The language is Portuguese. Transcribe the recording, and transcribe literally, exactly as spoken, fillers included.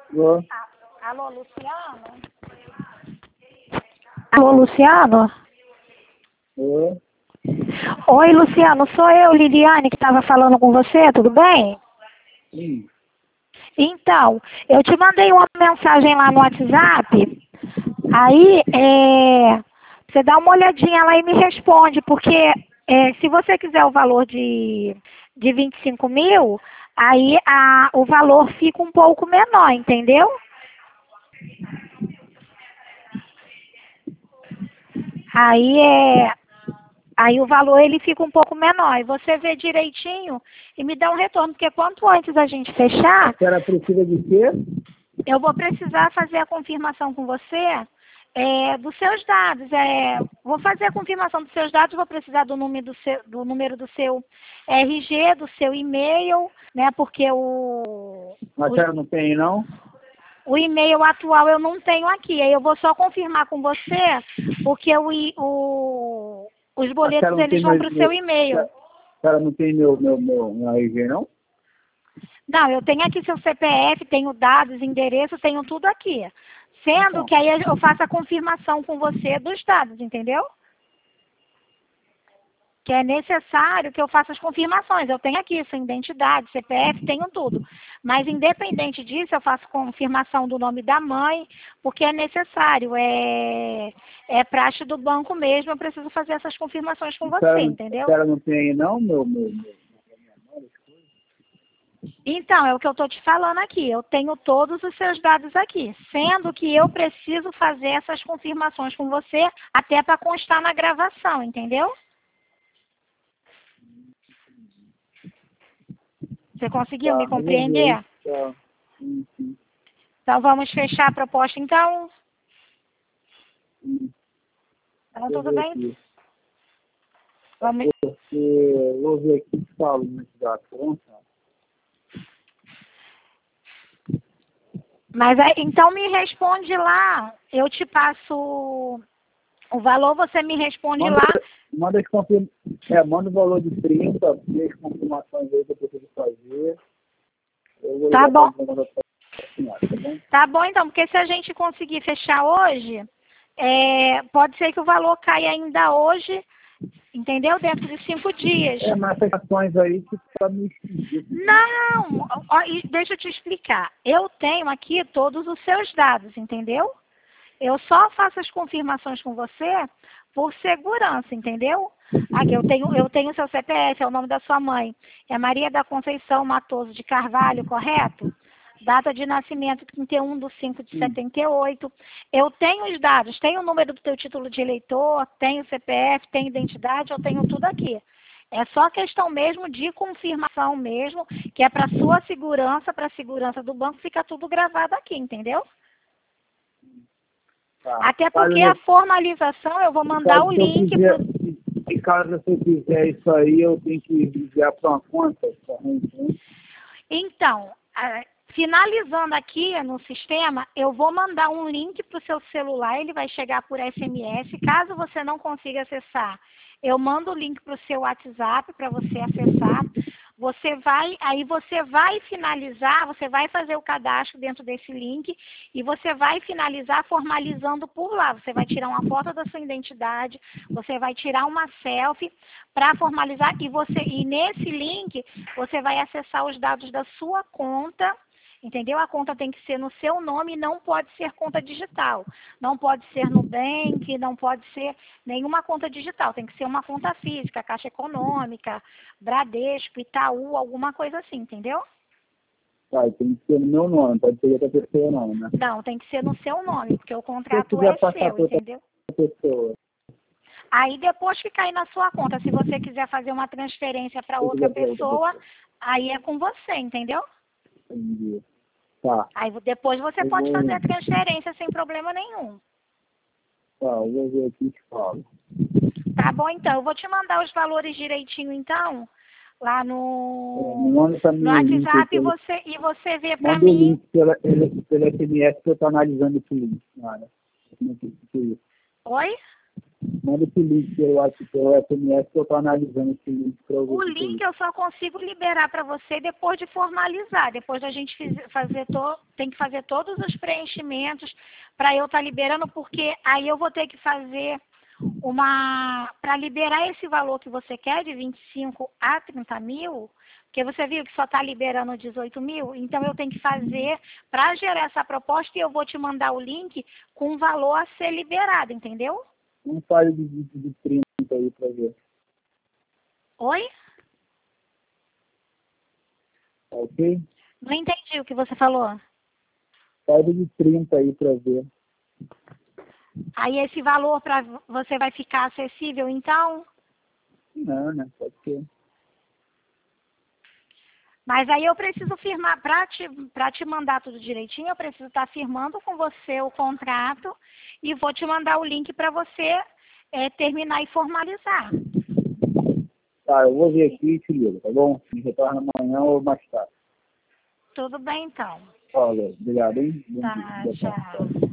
Alô? Alô, Luciano? Alô, Luciano? Oi? Oi, Luciano, sou eu, Liliane, que estava falando com você, tudo bem? Sim. Então, eu te mandei uma mensagem lá no WhatsApp, aí é, você dá uma olhadinha lá e me responde, porque é, se você quiser o valor de, de vinte e cinco mil, aí a, o valor fica um pouco menor, entendeu? Aí é, aí o valor ele fica um pouco menor. E você vê direitinho e me dá um retorno, porque quanto antes a gente fechar, A senhora precisa de quê? eu vou precisar fazer a confirmação com você é, dos seus dados. É, vou fazer a confirmação dos seus dados, vou precisar do número do seu, do número do seu R G, do seu e-mail, né? Porque o, A o, senhora não tem, não? o e-mail atual eu não tenho aqui. Aí eu vou só confirmar com você, porque o, i- o, os A boletos senhora não eles tem vão meu, para o seu meu, e-mail. a senhora não tem meu, meu, meu, meu R G, não? Não, eu tenho aqui seu C P F, tenho dados, endereço, tenho tudo aqui. Sendo Então, que aí eu faço a confirmação com você dos dados, entendeu? Que é necessário que eu faça as confirmações. Eu tenho aqui sua identidade, C P F, tenho tudo. Mas independente disso, eu faço confirmação do nome da mãe, porque é necessário, é, é praxe do banco mesmo, eu preciso fazer essas confirmações com a senhora, você, não- a entendeu? senhora não tem aí, não, meu, meu, meu? Então, é o que eu estou te falando aqui. Eu tenho todos os seus dados aqui, sendo que eu preciso fazer essas confirmações com você até para constar na gravação, entendeu? Você conseguiu me Tá, eu vou ver. compreender? Tá. Sim, sim, Então, vamos fechar a proposta, então? sim. Então, Vou tudo ver bem? aqui. Vamos... Porque, eu vou ver aqui e falo no da conta. Mas, aí, então, me responde lá. Eu te passo o valor, você me responde Manda, lá. manda, as confirma, é, manda o valor de trinta, e as confirmações aí que eu preciso fazer. Eu vou Tá ligar bom. para mandar para a senhora, tá bom? Tá bom, então, porque se a gente conseguir fechar hoje, é, pode ser que o valor caia ainda hoje, entendeu? Dentro de cinco dias. É, mas essas ações aí que tá meio esquisito. Não, ó, e deixa eu te explicar. Eu tenho aqui todos os seus dados, entendeu? Eu só faço as confirmações com você por segurança, entendeu? Aqui, eu tenho, eu tenho seu C P F, é o nome da sua mãe. É Maria da Conceição Matoso de Carvalho, correto? Data de nascimento, trinta e um de cinco de Sim. setenta e oito. Eu tenho os dados, tenho o número do teu título de eleitor, tenho o C P F, tenho identidade, eu tenho tudo aqui. É só questão mesmo de confirmação mesmo, que é para sua segurança, para a segurança do banco, fica tudo gravado aqui, entendeu? Tá. Até Caso, porque a formalização eu vou mandar o caso se eu link quiser, pro... se caso eu quiser isso aí, eu tenho que enviar para uma conta. Tá? Então, ah, finalizando aqui no sistema, eu vou mandar um link para o seu celular, ele vai chegar por S M S. Caso você não consiga acessar, eu mando o link para o seu WhatsApp para você acessar. Você vai, aí você vai finalizar, você vai fazer o cadastro dentro desse link e você vai finalizar formalizando por lá. Você vai tirar uma foto da sua identidade, você vai tirar uma selfie para formalizar e você e nesse link você vai acessar os dados da sua conta. Entendeu? A conta tem que ser no seu nome e não pode ser conta digital. Não pode ser Nubank, não pode ser nenhuma conta digital. Tem que ser uma conta física, Caixa Econômica, Bradesco, Itaú, alguma coisa assim, entendeu? Tá, e tem que ser no meu nome, pode ser outra pessoa não, né? Não, tem que ser no seu nome, porque o Se eu contrato quiser é passar seu, para outra entendeu? pessoa, Aí depois que cair na sua conta, se você quiser fazer uma transferência para se eu outra quiser para outra pessoa, pessoa, aí é com você, entendeu? entendi. Tá, Aí depois você eu pode fazer vou, a transferência sem problema nenhum. tá, eu vou ver aqui e te falo. Tá bom, então. Eu vou te mandar os valores direitinho, então, lá É, me no, manda para no mim o link aí, WhatsApp e pelo, você, e você vê pra manda o mim. link pela, pela, pela S M S que eu estou analisando esse link, cara. Como é que fica isso? Oi? Manda esse link pelo WhatsApp, pelo S M S, que eu estou analisando esse link para eu ver. O link eu só consigo liberar para você depois de formalizar. Depois da gente fazer to, tem que fazer todos os preenchimentos para eu estar tá liberando, porque aí eu vou ter que fazer uma... Para liberar esse valor que você quer, de vinte e cinco a trinta mil, porque você viu que só está liberando dezoito mil, então eu tenho que fazer para gerar essa proposta e eu vou te mandar o link com o valor a ser liberado, entendeu? Um file de vinte de trinta aí para ver. Oi? Ok? Não entendi o que você falou. File de trinta aí para ver. Aí esse valor para você vai ficar acessível, então? Não, né? Pode ser. Mas aí eu preciso firmar, para te, para te mandar tudo direitinho, eu preciso estar firmando com você o contrato e vou te mandar o link para você é, terminar e formalizar. Tá, eu vou ver aqui e te ligo, tá bom? Me retorna amanhã ou mais tarde. Tudo bem, então. Valeu, obrigado, hein? Tá, tchau.